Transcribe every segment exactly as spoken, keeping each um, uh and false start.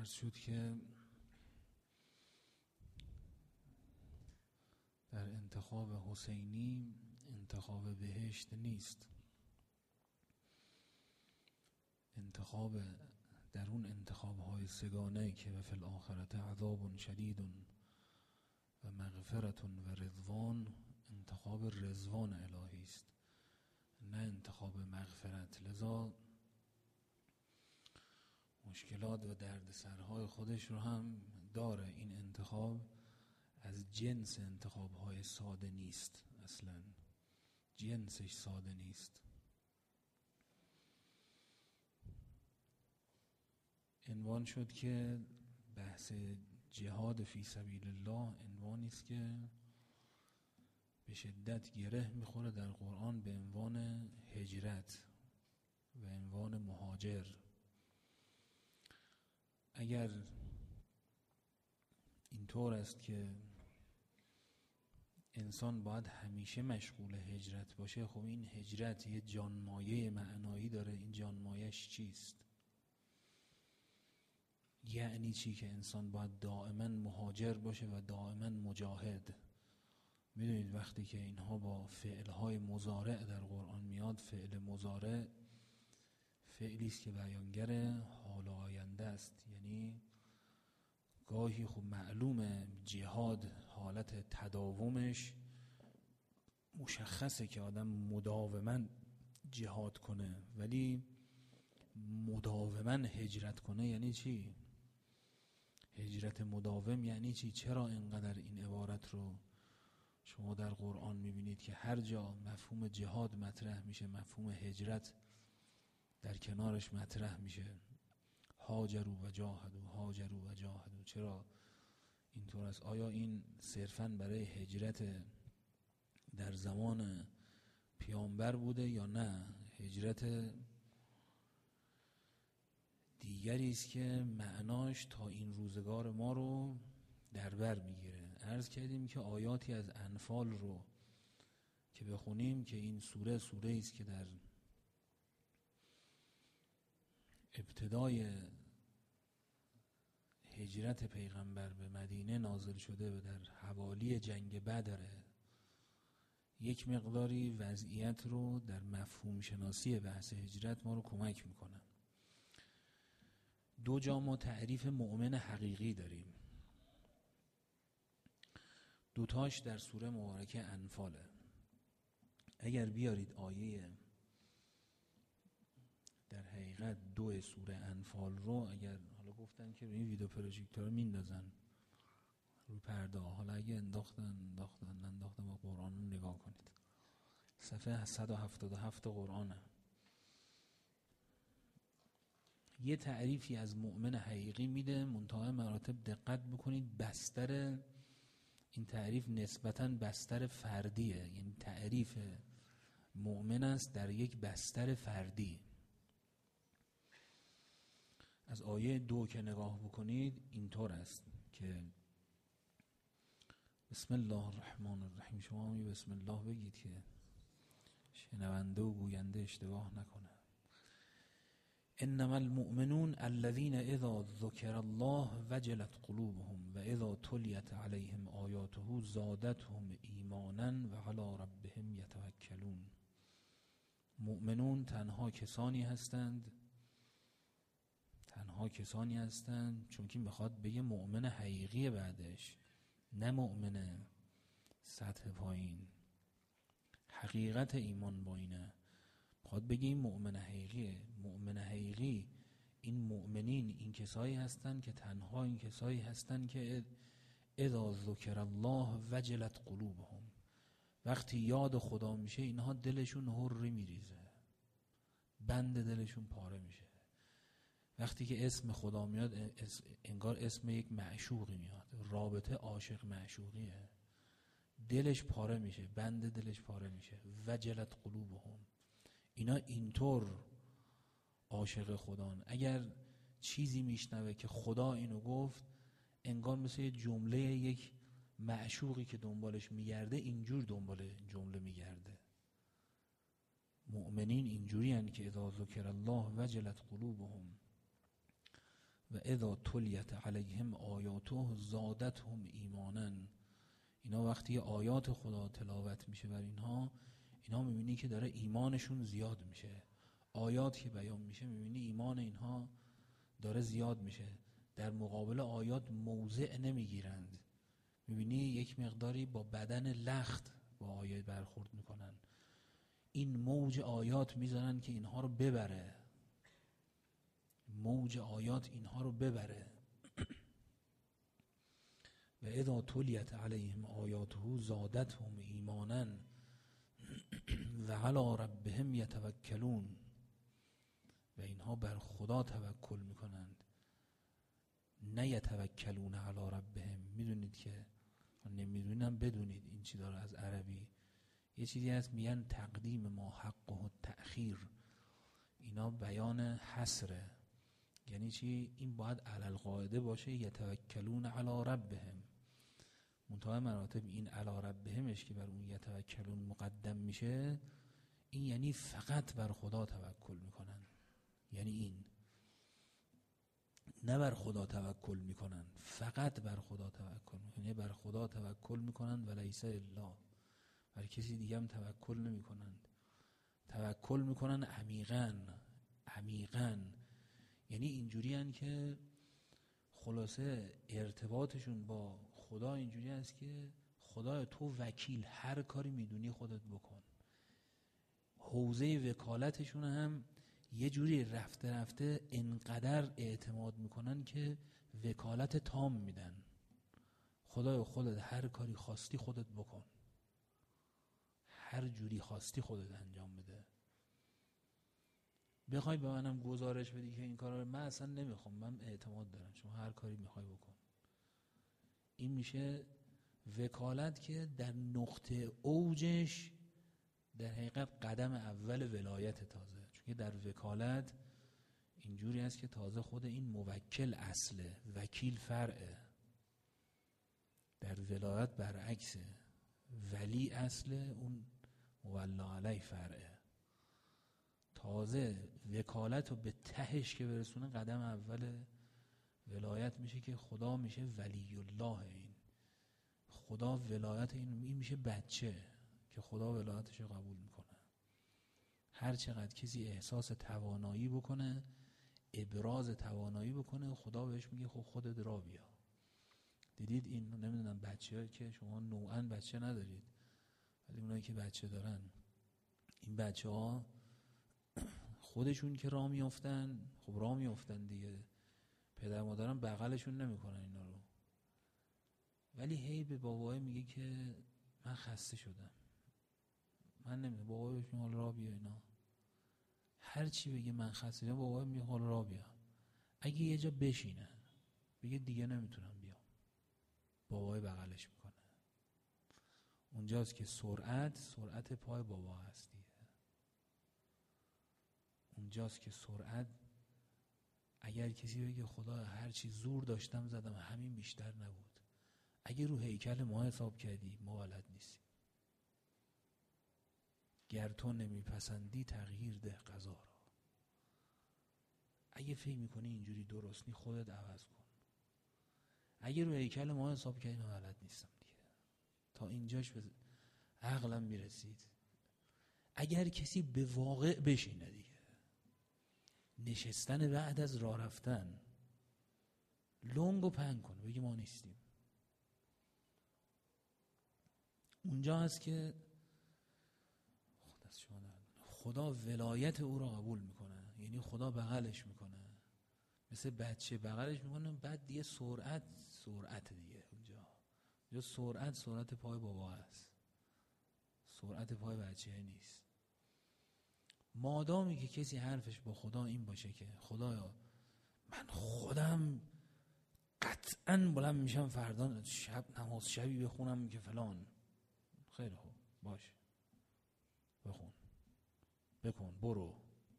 عرض شد که در انتخاب حسینی انتخاب بهشت نیست. انتخاب در اون انتخاب های سگانه که و فی الاخرت عذاب شدید و مغفرت و رضوان، انتخاب رضوان الهی است نه انتخاب مغفرت. لذا مشکلات و دردسرهای خودش رو هم داره. این انتخاب از جنس انتخاب‌های ساده نیست، اصلا جنسش ساده نیست. عنوان شد که بحث جهاد فی سبیل الله عنوانی است که به شدت گره میخوره در قرآن به عنوان هجرت و عنوان مهاجر. اگر اینطور است که انسان باید همیشه مشغول هجرت باشه، خب این هجرت یه جانمایه معنایی داره. این جانمایه‌اش چیست؟ یعنی چی که انسان باید دائما مهاجر باشه و دائما مجاهد؟ میدونید وقتی که اینها با فعلهای مضارع در قرآن میاد، فعل مضارع فعلی است که بیانگر حال آینده است. یعنی گاهی خب معلومه جهاد حالت تداومش مشخصه که آدم مداوما جهاد کنه، ولی مداوما هجرت کنه یعنی چی؟ هجرت مداوم یعنی چی؟ چرا اینقدر این عبارت رو شما در قرآن میبینید که هر جا مفهوم جهاد مطرح میشه مفهوم هجرت در کنارش مطرح میشه؟ هاجروا و جاهدوا، هاجروا و جاهدوا. چرا اینطور است؟ آیا این صرفاً برای هجرت در زمان پیامبر بوده یا نه هجرت دیگری است که معناش تا این روزگار ما رو در بر میگیره؟ عرض کردیم که آیاتی از انفال رو که بخونیم که این سوره سوره است که در ابتدای هجرت پیغمبر به مدینه نازل شده و در حوالی جنگ بدره. یک مقداری وضعیت رو در مفهوم شناسی بحث هجرت ما رو کمک میکنه. دو جا ما تعریف مؤمن حقیقی داریم، دوتاش در سوره مبارکه انفاله. اگر بیارید آیه در حقیقت دو سوره انفال رو، اگر حالا گفتن که روی ویدیو پروژکتور میندازن روی پرده، حالا اگه انداختن انداختن انداختن با قرآن رو نگاه کنید، صفحه صد و هفتاد و هفت قرآنه. یه تعریفی از مؤمن حقیقی میده، منتهای مراتب دقت بکنید بستر این تعریف نسبتاً بستر فردیه. یعنی تعریف مؤمن است در یک بستر فردی. از آیه دو که نگاه بکنید اینطور است که بسم الله الرحمن الرحیم. شما می بسم الله بگید که شنونده و گوینده اشتباه نکنه. انما المؤمنون الذين اذا ذكر الله وجلت قلوبهم و اذا تليت عليهم آیاته زادتهم ایمانا و على ربهم یتوکلون. مؤمنون تنها کسانی هستند تنها کسانی هستند چون که میخواد بگه مؤمن حقیقی، بعدش نه مؤمن سطح پایین. حقیقت ایمان با اینه، میخواد بگه این مؤمن حقیقیه. مؤمن حقیقی این مؤمنین این کسایی هستند که تنها این کسایی هستند که اذا ذکر الله وجلت قلوبهم، وقتی یاد خدا میشه اینها دلشون هر میریزه، بند دلشون پاره میشه. وقتی که اسم خدا میاد انگار اسم یک معشوقی میاد، رابطه عاشق معشوقیه، دلش پاره میشه، بند دلش پاره میشه. وجلت قلوبهم، اینا اینطور عاشق خدان. اگر چیزی میشنوه که خدا اینو گفت، انگار مثل یه جمله یک معشوقی که دنبالش میگرده اینجور دنبال جمله میگرده. مؤمنین اینجوری هن که اذا ذکر الله وجلت قلوبهم و اذا تلیت علیهم آیاته زادتهم ایمانا. اینا وقتی آیات خدا تلاوت میشه بر اینها، اینا میبینی که داره ایمانشون زیاد میشه. آیات که بیان میشه میبینی ایمان اینها داره زیاد میشه. در مقابل آیات موضع نمیگیرند، میبینی یک مقداری با بدن لخت با آیات برخورد میکنن. این موج آیات میزنن که اینها رو ببره، موج آیات اینها رو ببره. و اذا تلیت علیهم آیاته زادتهم ایمانا و علی ربهم یتوکلون. و اینها بر خدا توکل میکنند، نه یتوکلون علی ربهم. میدونید که نمیدونم بدونید این چی داره از عربی یه چیزی هست میگن تقدیم ما حقه و تأخیر. اینا بیان حسره، یعنی چی؟ این باید علی القاعده باشه یتوکلون علی ربهم. منتهای مراتب این علی ربهمش که بر اون یتوکلون مقدم میشه، این یعنی فقط بر خدا توکل میکنن. یعنی این نه بر خدا توکل میکنن، فقط بر خدا توکل میکنن. یعنی بر خدا توکل میکنن و لیس الا، بر کسی دیگه هم توکل نمیکنند. توکل میکنن عمیقاً عمیقاً. یعنی اینجوری هن که خلاصه ارتباطشون با خدا اینجوری هست که خدا تو وکیل، هر کاری میدونی خودت بکن. حوزه وکالتشون هم یه جوری رفته رفته انقدر اعتماد میکنن که وکالت تام میدن. خدایا خودت هر کاری خواستی خودت بکن، هر جوری خواستی خودت انجام بده. بخوای به منم گزارش بدی که این کارا رو من اصلا نمیخوام، من اعتماد دارم، شما هر کاری میخوای بکن. این میشه وکالت که در نقطه اوجش در حقیقت قدم اول ولایت تازه. چون که در وکالت اینجوری است که تازه خود این موکل اصله، وکیل فرعه. در ولایت برعکسه، ولی اصله، اون مولا علی فرعه. تازه وکالت رو به تهش که برسونه قدم اول ولایت میشه که خدا میشه ولی الله. این خدا ولایت این میشه بچه که خدا ولایتش رو قبول میکنه. هر چقدر کسی احساس توانایی بکنه، ابراز توانایی بکنه، خدا بهش میگه خب خودت را بیا. دیدید این نمیدونم بچه که شما نوعاً بچه ندارید، ولی اونایی که بچه دارن، این بچه ها خودشون که راه میافتن، خب راه میافتن دیگه، پدر مادرم بغلشون نمیکنن اینا رو، ولی هی به بابای میگه که من خسته شدم، من نمیدونم. بابای بهش میگه حالا راه بیا. اینا هر چی بگه من خسته شدم، بابای میگه حالا راه بیا. اگه یه جا بشینه بگه دیگه نمیتونم بیام، بابای بغلش میکنه. اونجاست که سرعت سرعت پای بابا هست دیگه. اونجاست که سرعت، اگر کسی بگه خدا هر چی زور داشتم زدم همین بیشتر نبود، اگه رو هیکل ما حساب کردی ما بلد نیستیم. گر تو نمیپسندی تغییر ده قضا را. اگه فکر میکنی اینجوری درست نی خودت عوض کن. اگه رو هیکل ما حساب کردی من بلد نیستم دیگه. تا اینجاش به عقلم میرسید. اگر کسی به واقع بشینه دیگه، نشستن بعد از راه رفتن، لنگ و پنگ کنه بگی ما نیستیم، اونجا هست که خدا ولایت او را قبول میکنه. یعنی خدا بغلش میکنه، مثل بچه بغلش میکنه. بعد دیگه سرعت سرعت دیگه اونجا یا سرعت سرعت پای بابا هست، سرعت پای بچه نیست. مادامی که کسی حرفش با خدا این باشه که خدایا من خودم قطعاً بلند میشم فردا شب نماز شبی بخونم که فلان، خیلی خوب باشه بخون بکن برو،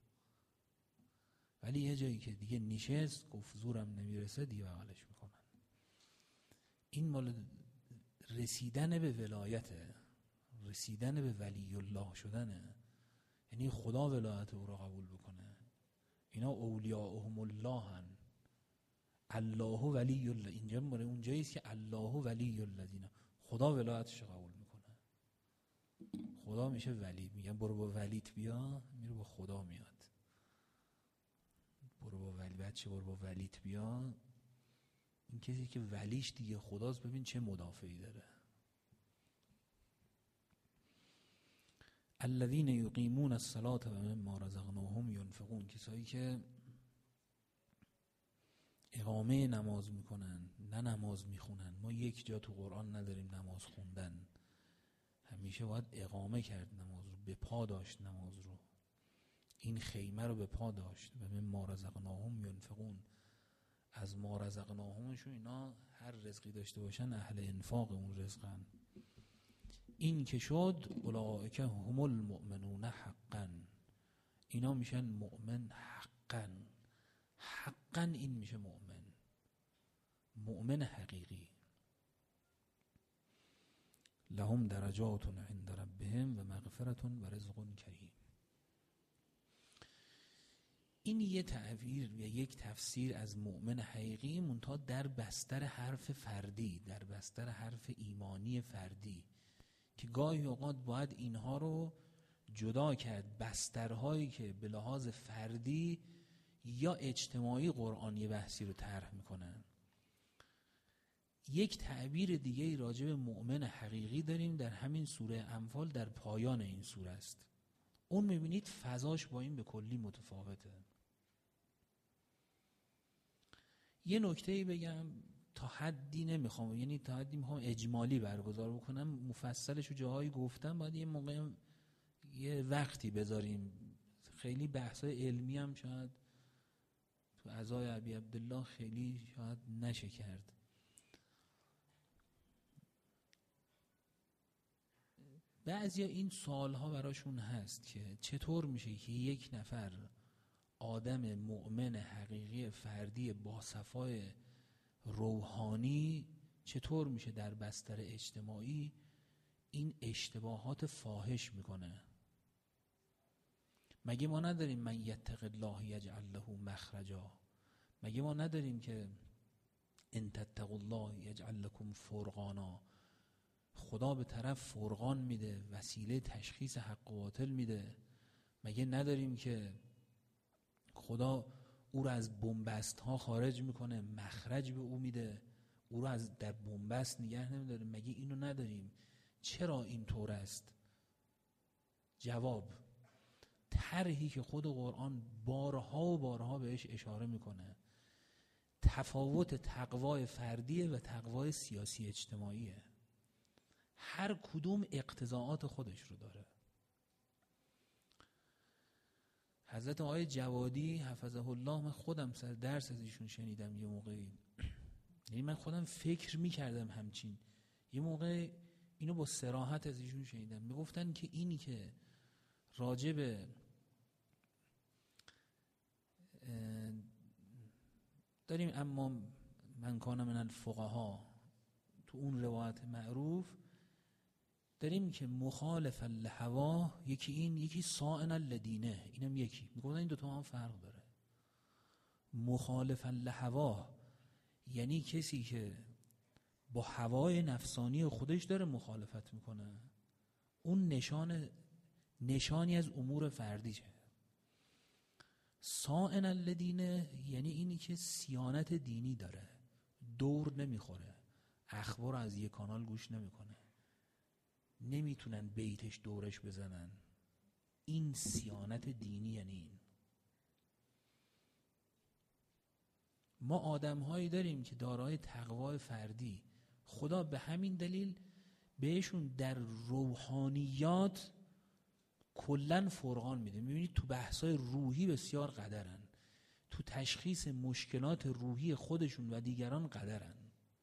ولی یه جایی که دیگه نشست گفت زورم نمیرسه دیگه بغلش میکنن. این مال رسیدن به ولایته، رسیدن به ولی الله شدنه. یعنی خدا ولایت او را قبول بکنه. اینا اولیاءهم الله هن. الله ولی الله، اینجا مورد اونجایی است که الله ولی الذین، خدا ولایتش رو قبول میکنه. خدا میشه ولی، میگن برو با ولیت بیا، میره با خدا میاد. برو با ولی، بچه برو با ولیت بیا، این کسی که ولیش دیگه خداست، ببین چه مدافعی داره. الذین یقیمون الصلاة و مما رزقناهم ینفقون، کسایی که اقامه نماز میکنن، نه نماز میخونن. ما یک جا تو قرآن نداریم نماز خوندن، همیشه باید اقامه کرد نماز رو، به پا داشت نماز رو، این خیمه رو به پا داشت. و مما رزقناهم ینفقون، از ما رزقناهمشون، اینا هر رزقی داشته باشن اهل انفاق اون رزقن. این که شد اولئک هم المؤمنون حقا، اینا میشن مؤمن حقا. حقا این میشه مؤمن، مؤمن حقیقی. لهم درجات عند ربهم و مغفرة و رزق کریم. این یه تعبیر یا یک تفسیر از مؤمن حقیقی، منتها در بستر حرف فردی، در بستر حرف ایمانی فردی، که گاهی اوقات باید اینها رو جدا کرد. بسترهایی که به لحاظ فردی یا اجتماعی قرآن یه بحثی رو طرح میکنن. یک تعبیر دیگه راجع به مؤمن حقیقی داریم در همین سوره انفال، در پایان این سوره است. اون میبینید فضاش با این به کلی متفاوته. یه نکته‌ای بگم، تا حدی نمیخوام، یعنی تا حدی میخوام اجمالی برگزار بکنم، مفصلش رو جاهایی گفتم، باید یه موقع یه وقتی بذاریم. خیلی بحثای علمی هم شاید تو عزای ابی عبدالله خیلی شاید نشه کرد. بعضیا این سوالها براشون هست که چطور میشه که یک نفر آدم مؤمن حقیقی فردی با صفای روحانی، چطور میشه در بستر اجتماعی این اشتباهات فاحش میکنه؟ مگه ما نداریم من یتق الله یجعل له مخرجا؟ مگه ما نداریم که ان تتقوا الله یجعل لكم فرقانا؟ خدا به طرف فرقان میده، وسیله تشخیص حق و باطل میده. مگه نداریم که خدا او رو از بنبست ها خارج میکنه، مخرج به او میده، او رو از در بنبست نگه نمیداره؟ مگه اینو نداریم؟ چرا این طور است؟ جواب، طرحی که خود قرآن بارها و بارها بهش اشاره میکنه، تفاوت تقوای فردیه و تقوای سیاسی اجتماعیه. هر کدوم اقتضاعات خودش رو داره. حضرت آقای جوادی حفظه الله، من خودم سر درس از ایشون شنیدم یه موقعی، یعنی من خودم فکر میکردم همچین، یه موقع اینو با صراحت از ایشون شنیدم، میگفتن که اینی که راجب داریم اما من کان من الفقها، تو اون روایت معروف داریم که مخالف الهوا، یکی این، یکی صائن لدینه، اینم یکی. میگفتن این دوتا هم فرق داره. مخالف الهوا یعنی کسی که با هوای نفسانی خودش داره مخالفت میکنه، اون نشان نشانی از امور فردیشه. صائن لدینه یعنی اینی که صیانت دینی داره، دور نمیخوره، اخبار از یک کانال گوش نمیکنه، نمیتونن بیتش دورش بزنن. این صیانت دینی یعنی این. ما آدم هایی داریم که دارای تقوای فردی، خدا به همین دلیل بهشون در روحانیات کلن فرقان میده. میبینید تو بحثای روحی بسیار قدرن، تو تشخیص مشکلات روحی خودشون و دیگران قدرن،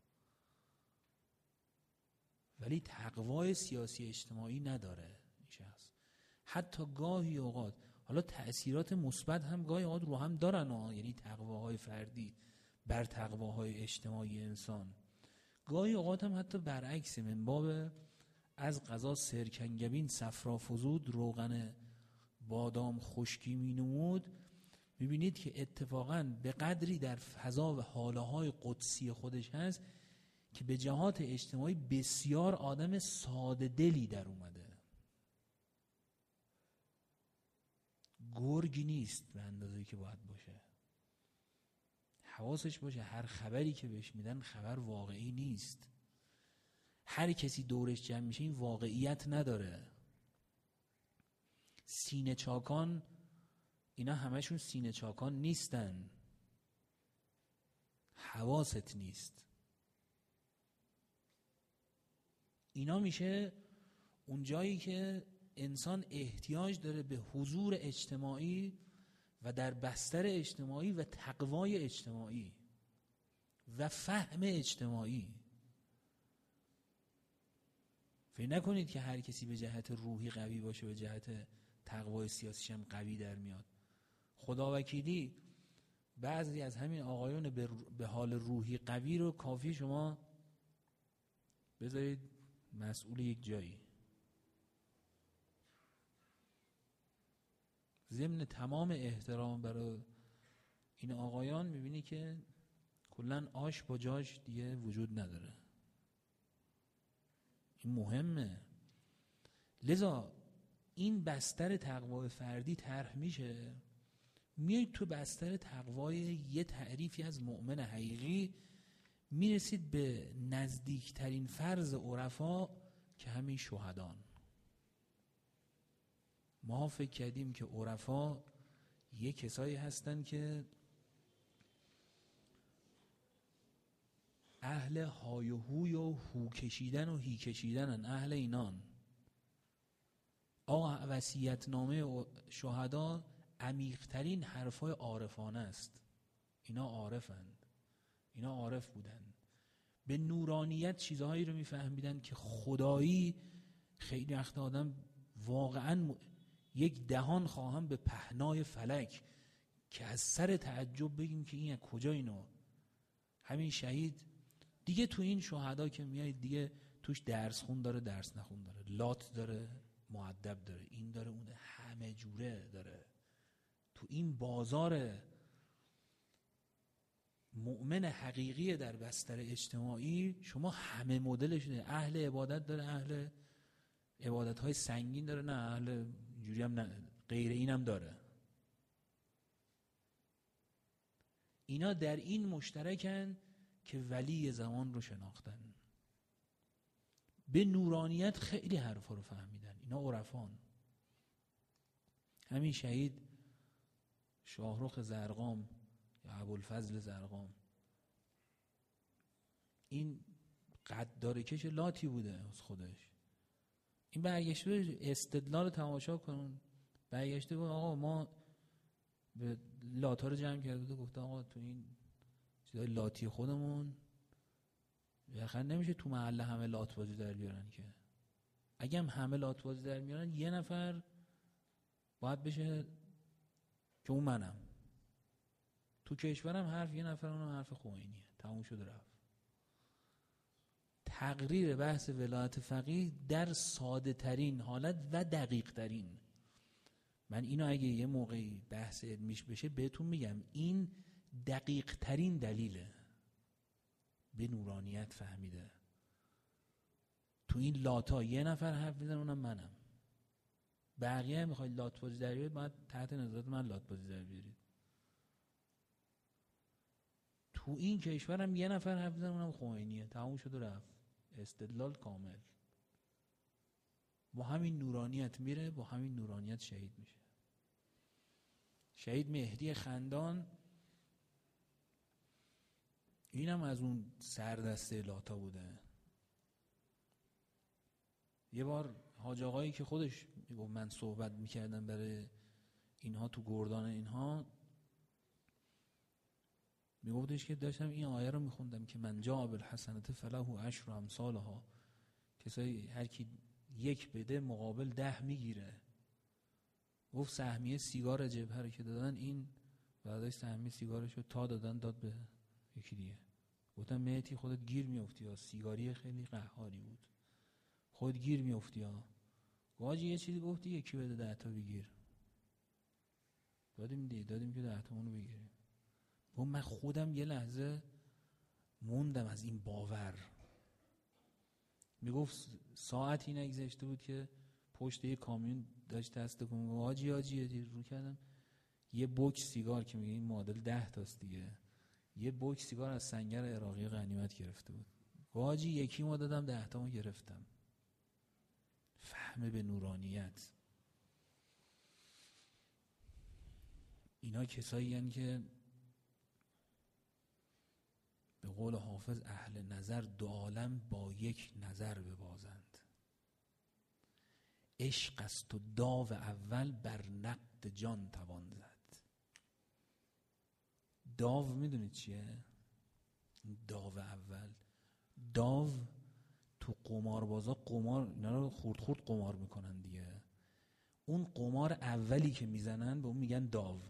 ولی تقوای سیاسی اجتماعی نداره این شخص. حتی گاهی اوقات، حالا تأثیرات مثبت هم گاهی اوقات رو هم دارن ها، یعنی تقواهای فردی بر تقواهای اجتماعی انسان. گاهی اوقات هم حتی برعکس، من باب از قضا سرکنگبین صفرا فزود، روغن بادام خشکی می نمود. میبینید که اتفاقاً به قدری در فضا و حاله‌های قدسی خودش هست که به جهات اجتماعی بسیار آدم ساده دلی در اومده. گرگی نیست به اندازه‌ای که باید باشه. حواسش باشه هر خبری که بهش میدن خبر واقعی نیست. هر کسی دورش جمع میشه این واقعیت نداره. سینه چاکان اینا همشون سینه چاکان نیستن. حواست نیست. اینا میشه اون جایی که انسان احتیاج داره به حضور اجتماعی و در بستر اجتماعی و تقوای اجتماعی و فهم اجتماعی. فکر نکنید که هر کسی به جهت روحی قوی باشه به جهت تقوای سیاسیش هم قوی در میاد. خداوکیلی بعضی از همین آقایون به حال روحی قوی رو کافی شما بذارید مسئول یک جایی. ضمن تمام احترام برای این آقایان میبینی که کلن آش با جاش دیگه وجود نداره. این مهمه. لذا این بستر تقوای فردی طرح میشه، میایید تو بستر تقوای یه تعریفی از مؤمن حقیقی، میرسید به نزدیکترین فرض عرفا که همین شهدان. ما فکر کردیم که عرفا یه کسایی هستن که اهل های و هوی و هو کشیدن و هی کشیدنن، اهل اینان. آقا وصیت‌نامه شهدا عمیق‌ترین حرفای عارفانه است. اینا عارفند، اینا عارف بودن، به نورانیت چیزهایی رو میفهمیدن که خدایی خیلی وقت آدم واقعا یک دهان خواهم به پهنای فلک که از سر تعجب بگیم که این از کجا اینو. همین شهید دیگه تو این شهدا که میایید دیگه توش درس خون داره درس نخون داره، لات داره مؤدب داره، این داره اون داره، همه جوره داره. تو این بازار مؤمن حقیقی در بستر اجتماعی شما همه مدلش داره. اهل عبادت داره، اهل عبادت های سنگین داره، نه اهل جوری هم نه، غیر این هم داره. اینا در این مشترکن که ولی زمان رو شناختن، به نورانیت خیلی حرفا رو فهمیدن. اینا عرفان. همین شهید شاهرخ زرقام یا ابوالفضل زرقام، این قدار کش لاتی بوده از خودش. این برگشته استدلال تماشا کنون، برگشته بود آقا ما به لاتا رو جمع کرده بود، گفته آقا تو این چیزای لاتی خودمون یخن نمیشه تو محله همه لات بازی در بیارن که. اگه هم همه لات بازی در میارن یه نفر باید بشه که اون منم. تو کشورم حرف یه نفر اونم حرف خمینیه، تموم شد رفت. تقریر بحث ولایت فقیه در ساده ترین حالت و دقیق ترین. من اینو اگه یه موقعی بحث علمیش بشه بهتون میگم، این دقیق ترین دلیله. به نورانیت فهمیده. تو این لاتا یه نفر حرف میزنه اونم منم. بقیه میخواید لات بازی در بیارید باید تحت نظارت من لات بازی در بیارید. تو این کشورم یه نفر حرف میزنه اونم خمینیه، تموم شد و رفت. استدلال کامل. با همین نورانیت میره، با همین نورانیت شهید میشه. شهید مهدی خندان اینم از اون سردسته لاتا بوده. یه بار حاج آقایی که خودش میگفت من صحبت میکردم برای اینها تو گردان اینها، میگفتش که داشتم این آیه رو میخوندم که من جاء بالحسنة فله عشر امثالها، کسایی هر کی یک بده مقابل ده میگیره. گفت سهمیه سیگار جبهه رو که دادن، این بعدش سهمیه سیگارشو تا دادن داد به یکی دیگه. گفتم مهدی خودت گیر میافتی ها، سیگاری خیلی قهاری بود، خود گیر میافتی ها. واجی یه چیزی گفتی یکی بده ده تا بگیر. دادیم دیگه، دادیم که ده تومن رو بگیریم. و من خودم یه لحظه موندم از این باور. میگفت ساعتی نگذشته بود که پشت یه کامیون داشت دست کنم، حاجی حاجی حاجی رو کردم، یه بوکس سیگار که میگه این معادل ده تاست دیگه، یه بوکس سیگار از سنگر عراقی غنیمت گرفته بود. حاجی یکی ما دادم ده تامو گرفتم. فهم به نورانیت. اینا کسایی هستند که به قول حافظ اهل نظر دو عالم با یک نظر ببازند. عشق است و داو اول بر نقد جان توان زد. داو میدونید چیه؟ داو اول، داو تو قماربازا قمار اینا رو خورد خورد قمار میکنن دیگه. اون قمار اولی که میزنن به اون میگن داو.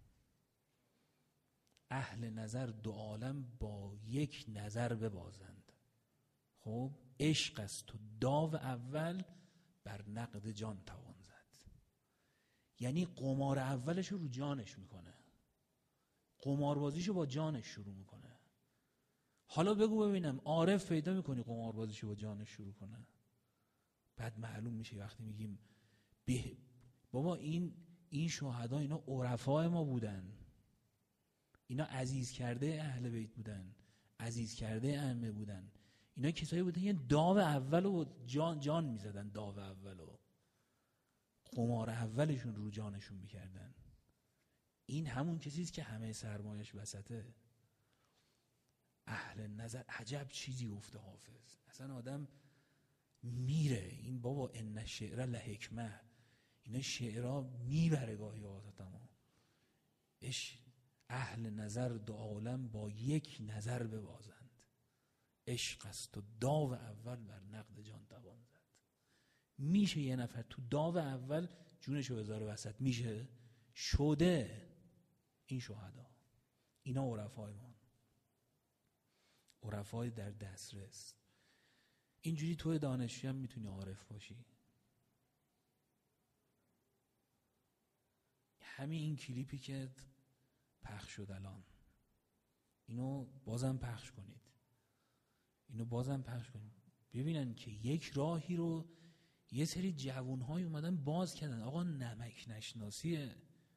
اهل نظر دو عالم با یک نظر ببازند. خب عشق است و داو اول بر نقد جان توان زد. یعنی قمار اولش رو جانش میکنه، قماربازیشو با جانش شروع میکنه. حالا بگو ببینم عارف پیدا میکنی قماربازیشو با جانش شروع کنه؟ بعد معلوم میشه وقتی میگیم به بابا این این شهدا اینا عرفای ما بودن، اینا عزیز کرده اهل بیت بودن، عزیز کرده ائمه بودن، اینا کسایی بودن یه داو اولو جان جان میزدن، داو اولو قمار اولشون رو جانشون میکردن. این همون کسیست که همه سرمایش وسطه. اهل نظر. عجب چیزی گفته حافظ. اصلا آدم میره این بابا ان شعر لحکمه، اینا شعرها میبره گاهی آدمو. اش اهل نظر دو عالم با یک نظر ببازند. عشق است و داو اول بر نقد جان توان زد. میشه یه نفر تو داو اول جونشو بذاره وسط؟ میشه؟ شده. این شهدا، اینا عرفای ما، عرفای در دسترس. اینجوری توی دانشجوی هم میتونی عارف باشی. همین این کلیپی که پخش شد الان، اینو بازم پخش کنید، اینو بازم پخش کنید، ببینن که یک راهی رو یه سری جوانهای اومدن باز کردن. آقا نمک نشناسیه.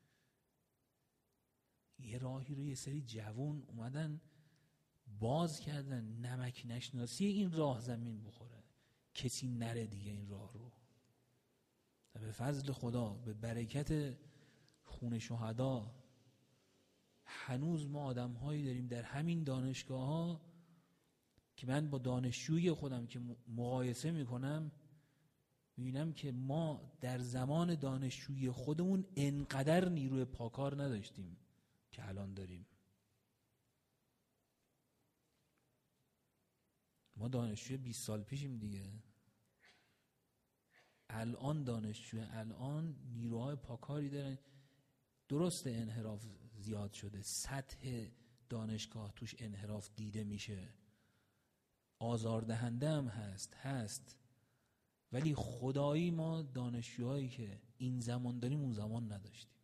یه راهی رو یه سری جوان اومدن باز کردن، نمک نشناسی این راه زمین بخوره، کسی نره دیگه این راه رو. به فضل خدا، به برکت خون شهدا، هنوز ما آدم هایی داریم در همین دانشگاه ها که من با دانشجوی خودم که مقایسه میکنم میبینم که ما در زمان دانشجوی خودمون انقدر نیروی پاکار نداشتیم که الان داریم. ما دانشجوی بیست سال پیشیم دیگه. الان دانشجوی الان نیروهای پاکاری دارن. درسته انحراف زیاد شده، سطح دانشگاه توش انحراف دیده میشه، آزاردهنده هم هست هست ولی خدایی ما دانشجوهایی که این زمان داریم اون زمان نداشتیم.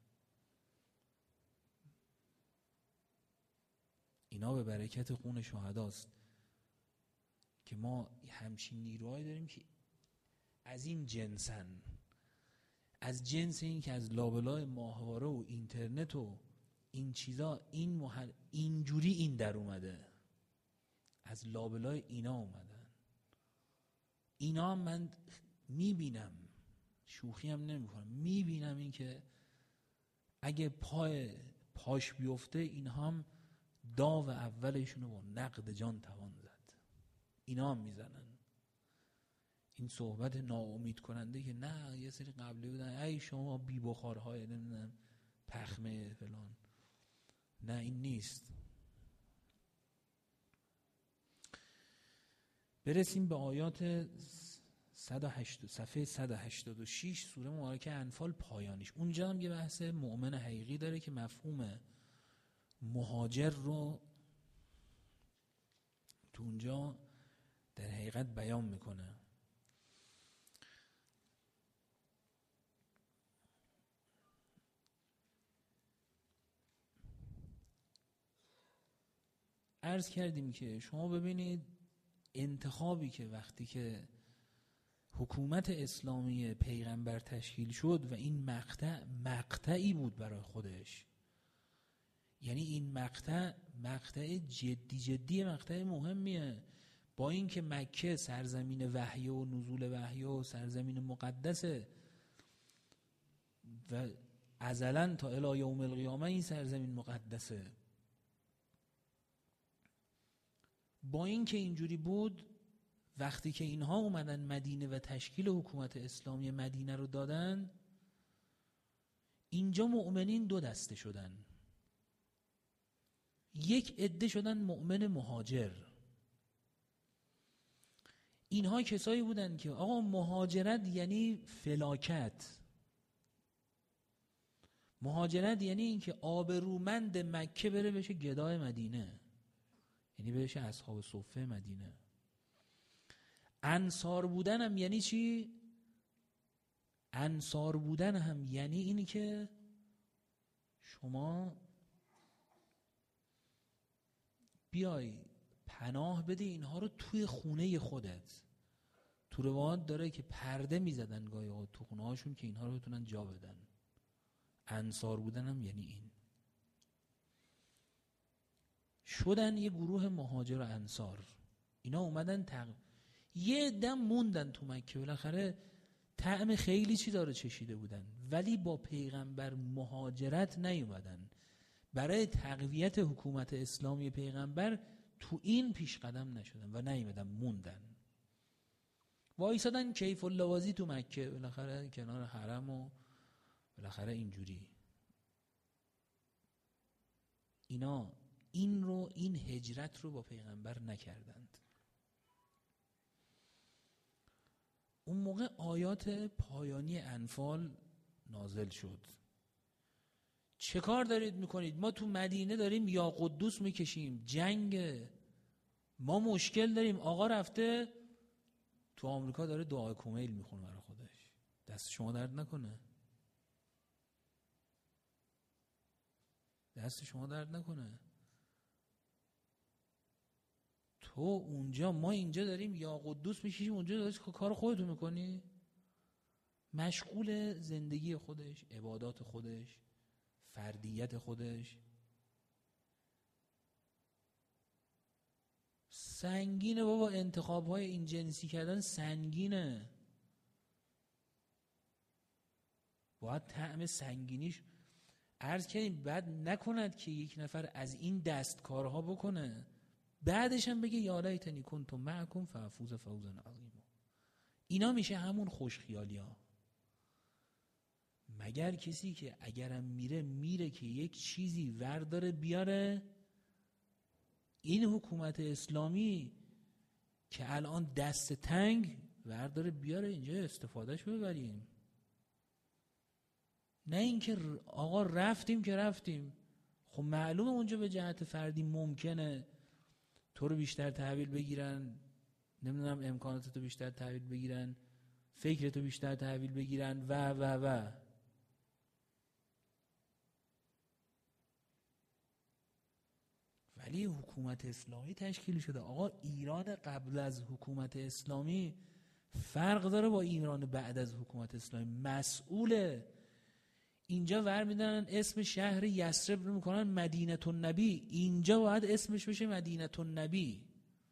اینا به برکت خون شهداست که ما همچین نیروهایی داریم که از این جنسن، از جنس این که از لابلای ماهواره و اینترنت و این چیزا این محل اینجوری این در اومده، از لابلای اینا اومدن. اینا هم من میبینم، شوخی هم نمی کنم، میبینم این که اگه پای پاش بیفته اینها هم داو اولشونو با نقد جان توان زد. اینا هم میزنن این صحبت ناامید کننده که نه یه سری قبلی بودن ای شما بی بخارهای نمیدونم پخمه فلان. نه این نیست. برسیم به آیات صد و هشت صفحه صد و هشتاد و شش سوره مبارکه انفال پایانیش. اونجا هم یه بحث مؤمن حقیقی داره که مفهوم مهاجر رو تو اونجا در حقیقت بیان میکنه. عرض کردیم که شما ببینید انتخابی که وقتی که حکومت اسلامی پیغمبر تشکیل شد و این مقطع مقطعی بود برای خودش، یعنی این مقطع مقطع جدی جدی مقطع مهمیه، با اینکه مکه سرزمین وحی و نزول وحی و سرزمین مقدسه و ازلاً تا الی یوم القیامه این سرزمین مقدسه، با اینکه اینجوری بود وقتی که اینها اومدن مدینه و تشکیل حکومت اسلامی مدینه رو دادن، اینجا مؤمنین دو دسته شدن. یک عده شدن مؤمن مهاجر. اینها کسایی بودن که آقا مهاجرت یعنی فلاکت، مهاجرت یعنی اینکه آبرومند مکه بره بشه گدای مدینه، یعنی بشه اصحاب صفه مدینه. انصار بودن هم یعنی چی؟ انصار بودن هم یعنی اینی که شما بیای پناه بده اینها رو توی خونه خودت. تو روایات داره که پرده میزدن گاهی اوقات تو خونه هاشون که اینها رو بتونن جا بدن. انصار بودن هم یعنی این. شدن یه گروه مهاجر و انصار، اینا اومدن تق... یه دم موندن تو مکه، بالاخره طعم خیلی چی داره چشیده بودن، ولی با پیغمبر مهاجرت نیومدن. برای تقویت حکومت اسلامی پیغمبر تو این پیش قدم نشدن و نیومدن، موندن وایسادن کیف اللوازی تو مکه، بالاخره کنار حرم و بالاخره اینجوری. اینا این رو این هجرت رو با پیغمبر نکردند. اون موقع آیات پایانی انفال نازل شد. چه کار دارید میکنید؟ ما تو مدینه داریم یا قدوس میکشیم، جنگ، ما مشکل داریم. آقا رفته تو آمریکا داره دعای کمیل میخونه برای خودش، دست شما درد نکنه، دست شما درد نکنه. تو اونجا، ما اینجا داریم یا قدوس میکشیم، اونجا داری کار خودتو میکنی، مشغول زندگی خودش، عبادات خودش، فردیت خودش. سنگینه بابا، انتخاب های این جنسی کردن سنگینه، باید طعم سنگینیش عرض کردیم. بعد نکند که یک نفر از این دستکارها بکنه بعدش هم بگه یا لیتنی کنت معکم فافوز فوزا عظیما. اینا میشه همون خوشخیالی ها. مگر کسی که اگرم میره میره که یک چیزی ورداره بیاره، این حکومت اسلامی که الان دست تنگ ورداره بیاره اینجا استفادهش ببریم. نه اینکه آقا رفتیم که رفتیم، خب معلومه اونجا به جهت فردی ممکنه تو رو بیشتر تحویل بگیرن، نمیدونم امکاناتتو بیشتر تحویل بگیرن، فکرتو بیشتر تحویل بگیرن و و و ولی حکومت اسلامی تشکیل شده. آقا ایران قبل از حکومت اسلامی فرق داره با ایران بعد از حکومت اسلامی. مسئوله اینجا ور میدن اسم شهر یثرب رو میکنن مدینه النبی، اینجا باید اسمش بشه مدینه النبی.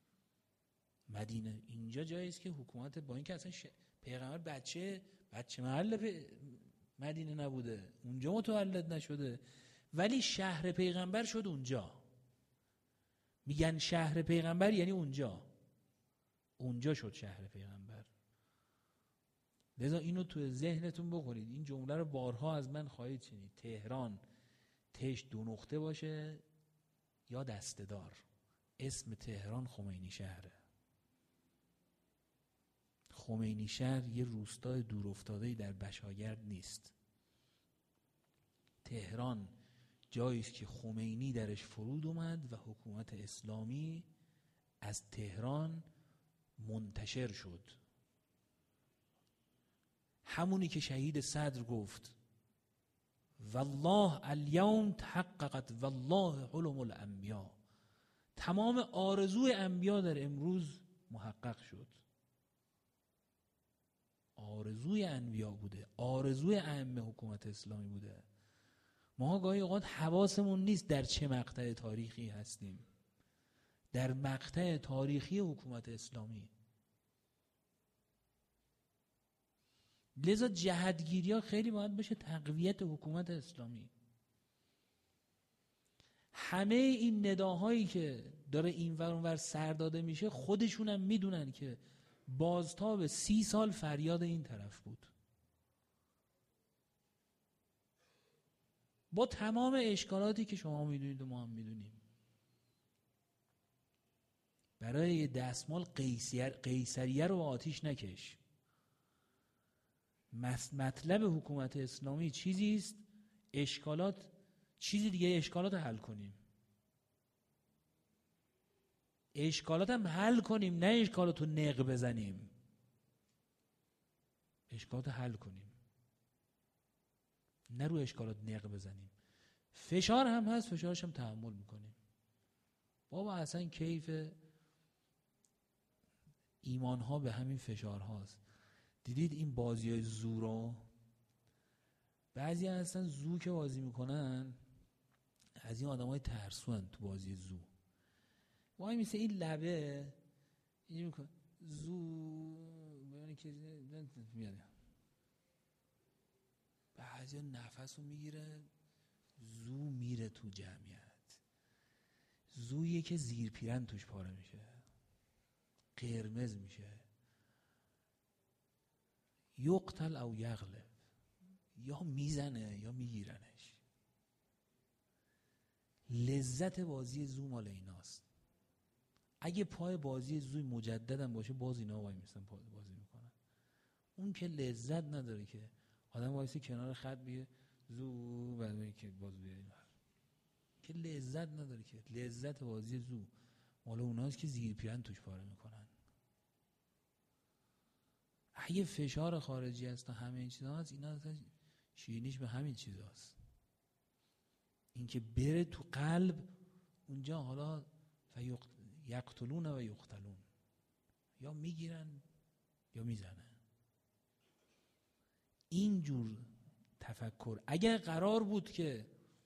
مدینه اینجا جایی است که حکومت، با اینکه اصلا ش... پیغمبر بچه بچه محل پ... مدینه نبوده، اونجا متولد نشده، ولی شهر پیغمبر شد اونجا. میگن شهر پیغمبر یعنی اونجا، اونجا شد شهر پیغمبر. لذا اینو تو ذهنتون بکنید، این جمله رو بارها از من خواهید شنید. تهران تش دو نقطه باشه یا دسته‌دار، اسم تهران خمینی شهره. خمینی شهر یه روستای دور افتاده‌ای در بشاگرد نیست. تهران جایی است که خمینی درش فرود اومد و حکومت اسلامی از تهران منتشر شد. همونی که شهید صدر گفت والله الیوم تحققت والله حلم الانبیاء، تمام آرزوی انبیا در امروز محقق شد. آرزوی انبیا بوده، آرزوی ائمه حکومت اسلامی بوده. ما گاهی اوقات حواسمون نیست در چه مقطع تاریخی هستیم، در مقطع تاریخی حکومت اسلامی. لذا جهتگیری ها خیلی باید بشه تقویت حکومت اسلامی. همه این نداهایی که داره این ور اون ور سر داده میشه خودشون هم میدونن که بازتاب سی سال فریاد این طرف بود، با تمام اشکالاتی که شما میدونید و ما هم میدونیم. برای دستمال قیصر قیصریه رو آتیش نکش. مطلب حکومت اسلامی چیزی است، اشکالات چیزی دیگه، اشکالات رو حل کنیم. اشکالات هم حل کنیم، نه اشکالات رو نق بزنیم. اشکالات رو حل کنیم، نه رو اشکالات نق بزنیم. فشار هم هست، فشارش هم تحمل میکنیم. بابا اصلا کیف ایمان ها به همین فشار هاست. دیدید این بازی های زو رو، بعضی هستن زو که بازی میکنن از این آدم های ترسو هن تو بازی زو. وای میسه این لبه اینجا میکنه زو ببینی که میاده، بعضی نفس رو میگیره، زو میره تو جمعیت. زویه که زیر پیرن توش پاره میشه، قرمز میشه. یقتل او یغلب، یا میزنه یا میگیرنش. لذت بازی زو مال ایناست. اگه پای بازی زوی مجددم باشه باز اینا وای میستن بازی میکنن. اون که لذت نداره که آدم وایسی کنار خط بیه زو بعد که باز بیه اینا، که لذت نداره. که لذت بازی زو مال اوناست که زیر پیرن توش پاره میکنن. اگه فشار خارجی هست و همه این چیزا هست، اینا شیرینیش به همین چیزاست. این که بره تو قلب اونجا، حالا یقتلون و یقتلون، یا میگیرن یا میزنن. اینجور تفکر اگر قرار بود که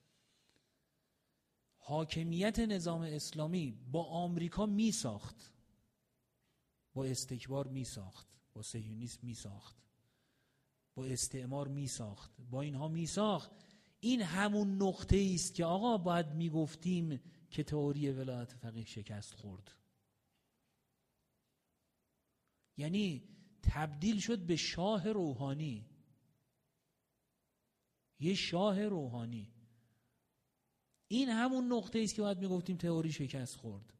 حاکمیت نظام اسلامی با آمریکا می ساخت، با استکبار می ساخت، با صهیونیسم می ساخت، با استعمار می ساخت، با اینها می ساخت، این همون نقطه است که آقا باید می گفتیم که تئوری ولایت فقیه شکست خورد. یعنی تبدیل شد به شاه روحانی، یه شاه روحانی. این همون نقطه است که باید می گفتیم تئوری شکست خورد.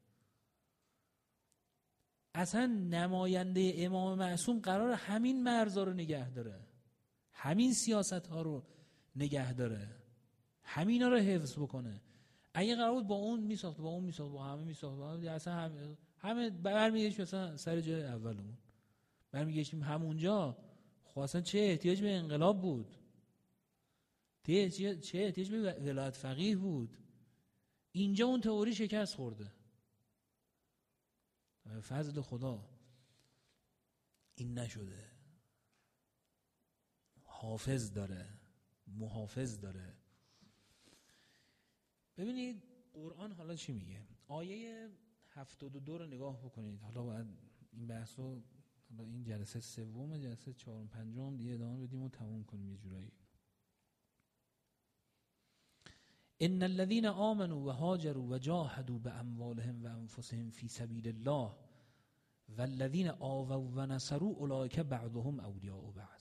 اصلا نماینده امام معصوم قرار همین مرزا رو نگه داره، همین سیاست ها رو نگه داره، همینا رو حفظ بکنه. اگه قرار بود با اون میساخت، با اون میساخت، با همه میساخت، با همه اصلا همه, همه برمیگشت مثلا سر جای اولمون، برمیگشتیم همونجا. خب اصلا چه احتیاج به انقلاب بود؟ چه احتیاج به ولایت فقیه بود؟ اینجا اون تئوری شکست خورده. فضل خدا این نشده. حافظ داره، محافظ داره. ببینید قرآن حالا چی میگه. آیه هفتاد و دو رو نگاه بکنید. حالا باید این بحث رو، حالا این جلسه سوم، جلسه چهارم پنجم دیگه ادامه بدیم و تموم کنیم یه جورایی. ان الذين آمنوا وهاجروا وجاهدوا باموالهم وانفسهم في سبيل الله والذين آووا ونصروا اولئک بعضهم اولیاء بعض.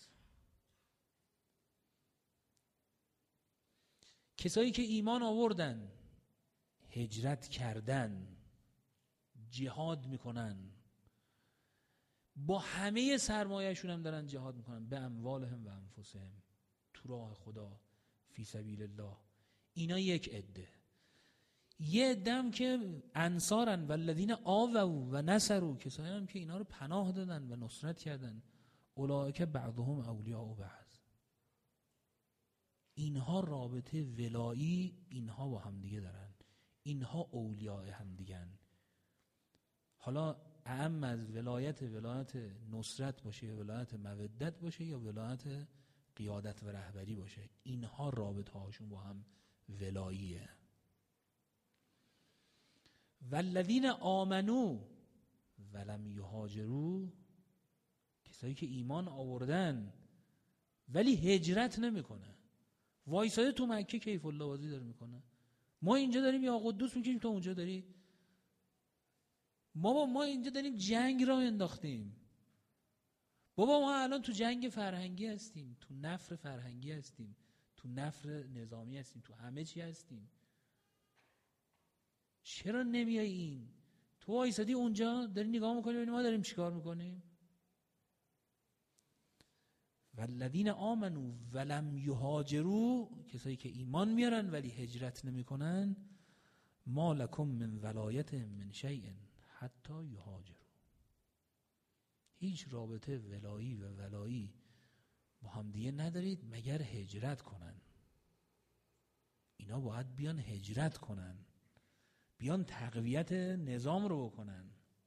کسایی که ایمان آوردن، هجرت کردن، جهاد میکنن، با همه سرمایه‌شون هم دارن جهاد میکنن، به اموالهم و انفسهم، تو راه خدا، فی سبیل الله. اینا یک عده. یه عده هم که انصارن، والذین آووا و نصروا، کسایی هم که اینا رو پناه دادن و نصرت کردن، اولئک بعضهم اولیاء بعض. اینها رابطه ولایی اینها با هم دیگه دارن، اینها اولیاء هم دیگن، حالا اعم از ولایت ولایت نصرت باشه یا ولایت مودت باشه یا ولایت قیادت و رهبری باشه، اینها رابطه هاشون با هم ولاییه. والذین آمنو ولم یهاجروا، کسایی که ایمان آوردن ولی هجرت نمیکنه، وایساده تو مکه کیف الله بازی داره میکنه. ما اینجا داریم یا قدوس میکشیم، تو اونجا داری. ما ما اینجا داریم جنگ را انداختیم. بابا ما الان تو جنگ فرهنگی هستیم، تو نفر فرهنگی هستیم، تو نفر نظامی هستیم، تو همه چی هستیم. چرا نمیای این؟ تو وایسادی اونجا داری نگاه میکنی ببینی ما داریم چیکار میکنیم. والذین آمنوا ولم یهاجروا، کسایی که ایمان میارن ولی هجرت نمیکنن، ما لکم من ولایت من شیء حتی یهاجروا، هیچ رابطه ولایی و ولایی با هم دیگه ندارید مگر هجرت کنن. اینا باید بیان هجرت کنن، بیان تقویت نظام رو بکنن.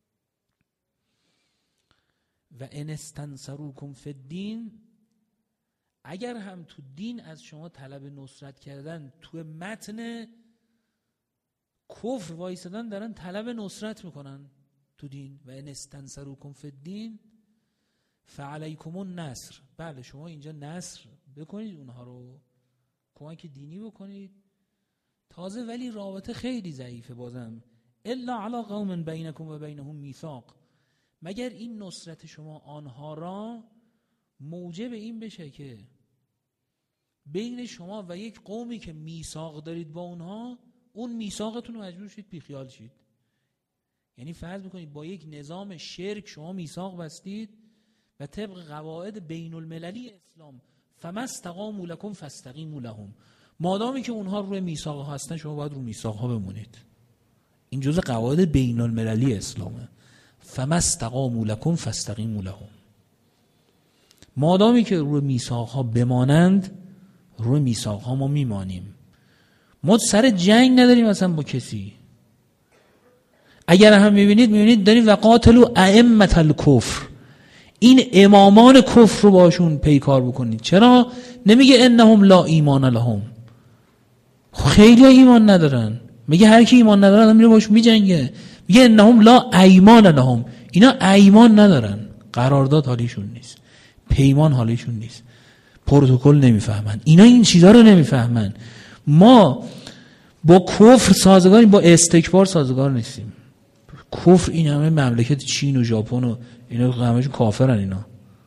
و ان استنصروکم فی الدین، اگر هم تو دین از شما طلب نصرت کردن، تو متن کفر وایسادن دارن طلب نصرت میکنن تو دین. و ان استنصروکم فی الدین فعلیکم النصر، بله شما اینجا نصر بکنید، اونها رو کمک دینی بکنید. تازه ولی رابطه خیلی ضعیفه بازم. الا علی قوم بینکم و بینهم میثاق، مگر این نصرت شما آنها را موجب این بشه که بین شما و یک قومی که میثاق دارید با اونها، اون میثاقتون رو مجبور شید بیخیال شید. یعنی فرض بکنید با یک نظام شرک شما میثاق بستید و طبق قواعد بین المللی اسلام فما استقاموا لکم فاستقیموا لهم، مادامی که اونها روی میثاق هستن شما باید روی میثاق ها بمونید. این جزء قواعد بین المللی اسلامه. فما استقاموا لکم فاستقیموا لهم، مادامی که روی میثاق ها بمانند روی میثاق ها ما میمانیم. ما سر جنگ نداریم اصلا با کسی. اگر هم میبینید میبینید داریم و قاتلوا ائمة الکفر، این امامان کفر رو باشون پیکار بکنید. چرا نمیگه انهم لا ایمان لهم؟ خیلی ایمان ندارن، میگه هر کی ایمان نداره آدم میره باش میجنگه. میگه انهم لا ایمان لهم، اینا ایمان ندارن، قرارداد حالیشون نیست، پیمان حالیشون نیست، پروتکل نمیفهمن، اینا این چیزا رو نمیفهمن. ما با کفر سازگاریم، با استکبار سازگار نیستیم. کفر این همه مملکت چین و ژاپن و اینا همه‌شون کافرن. اینا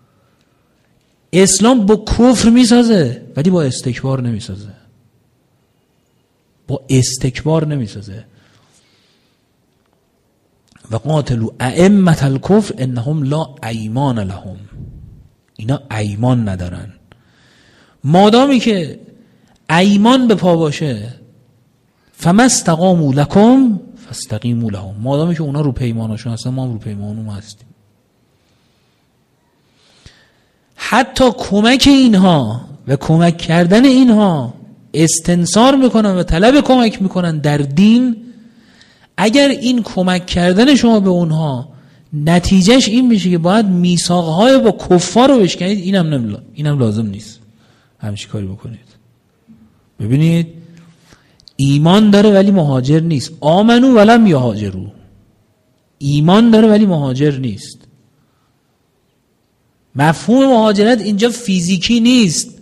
اسلام با کفر میسازه ولی با استکبار نمیسازه، با استکبار نمیسازه. و قاتلوا ائمة الکفر انهم لا ایمان لهم، اینا ایمان ندارن. مادامی که ایمان به پا باشه فما استقاموا لکم فاستقیموا لهم، مادامی که اونا رو پیمانشون هستن ما هم رو پیمانمون هستیم. حتی کمک اینها و کمک کردن اینها استنصار میکنن و طلب کمک میکنن در دین. اگر این کمک کردن شما به اونها نتیجهش این بشه که باید میثاقهای با کفار رو بشکنید، اینم نمیلا اینم لازم نیست همچی کاری بکنید. ببینید ایمان داره ولی مهاجر نیست. آمنو ولم یهاجروا، ایمان داره ولی مهاجر نیست. مفهوم مهاجرت اینجا فیزیکی نیست،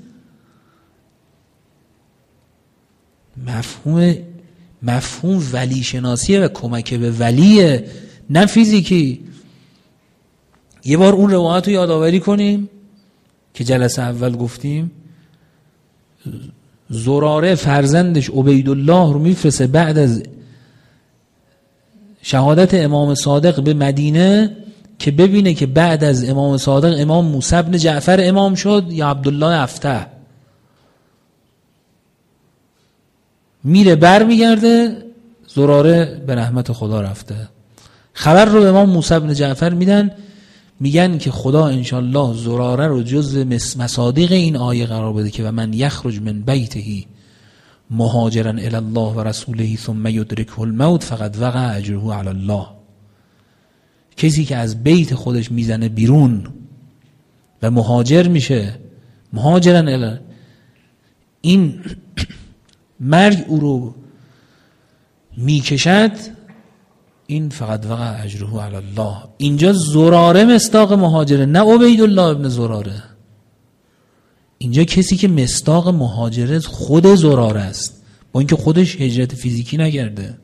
مفهوم مفهوم ولی شناسیه و کمک به ولیه، نه فیزیکی. یه بار اون روایت رو یادآوری کنیم که جلسه اول گفتیم. زراره فرزندش عبیدالله رو میفرسته بعد از شهادت امام صادق به مدینه که ببینه که بعد از امام صادق امام موسی بن جعفر امام شد یا عبدالله افتح. میره بر میگرده، زراره به رحمت خدا رفته. خبر رو به امام موسی بن جعفر میدن، میگن که خدا انشالله زراره رو جز مصادیق این آیه قرار بده که و من یخرج من بیته مهاجرا الی الله و رسوله ثم یدرکه الموت فقد وقع اجره علی الله. کسی که از بیت خودش میزنه بیرون و مهاجر میشه، مهاجرن الی، این مرگ او رو میکشد، این فقط وقع اجره علی الله. اینجا زراره مصداق مهاجره، نه عبیدالله ابن زراره. اینجا کسی که مصداق مهاجره خود زراره است، با اینکه خودش هجرت فیزیکی نکرده.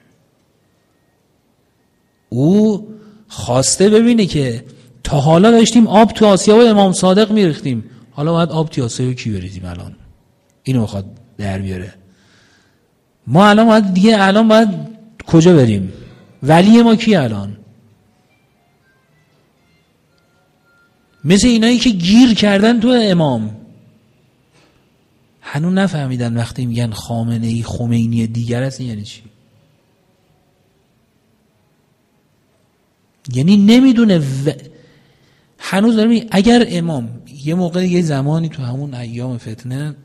او خواسته ببینه که تا حالا داشتیم آب تو آسیا و امام صادق میریختیم، حالا باید آب تو آسیا و کی بریزیم؟ الان اینو میخواد در بیاره. ما الان باید دیگه الان باید کجا بریم؟ ولی ما کی الان؟ مثل اینایی که گیر کردن تو امام، هنوز نفهمیدن وقتی میگن خامنه ای خمینی دیگر است یعنی چی. یعنی نمیدونه و... هنوز دارم. اگر امام یه موقع یه زمانی تو همون ایام فتنه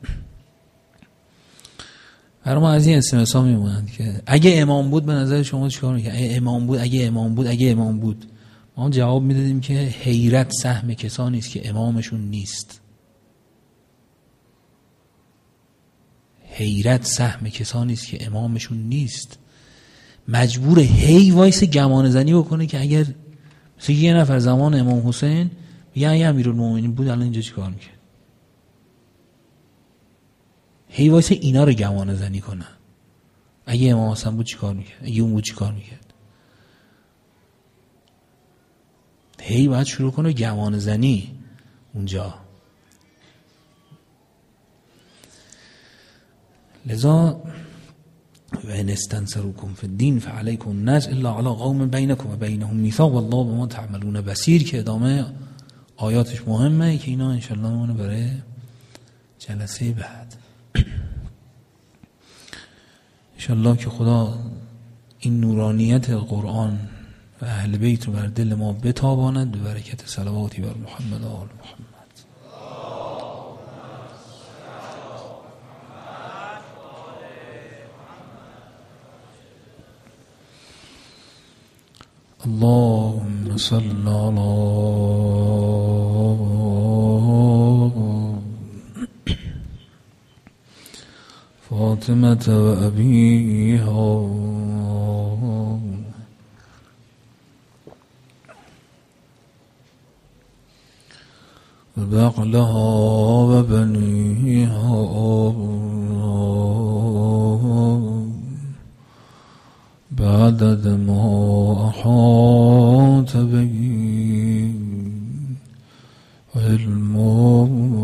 برای ما از این اسمس ها میمونند که اگه امام بود به نظر شما چیکار میکنه؟ اگه امام بود اگه امام بود اگه امام بود ما جواب میدادیم که حیرت سهم کسانی است که امامشون نیست. حیرت سهم کسانی است که امامشون نیست. مجبور هی وایس گمان زنی بکنه که اگر مثل یه نفر زمان امام حسین میگه اگه امیرالمومنین بود الان اینجا چیکار میکرد؟ هی وایس اینا رو گمان زنی کنه. اگه امام حسین بود چیکار میکرد؟ اگه اون بود چیکار میکرد؟ هی باید شروع کنه گمان زنی اونجا. لذا و ان استنصروکم فی الدین فعلیکم النصر الا علی قوم بینکم و بینهم میثاق والله بما تعملون بصیر، که ادامه آیاتش مهمه که اینا انشالله مونه برای جلسه بعد. انشالله که خدا این نورانیت قرآن و اهل بیت رو بر دل ما بتاباند به برکت صلواتی بر محمد و آل محمد. اللهم صل على فاطمة وأبيها وبعلها وبنيها بعدد ما أحاط به علمه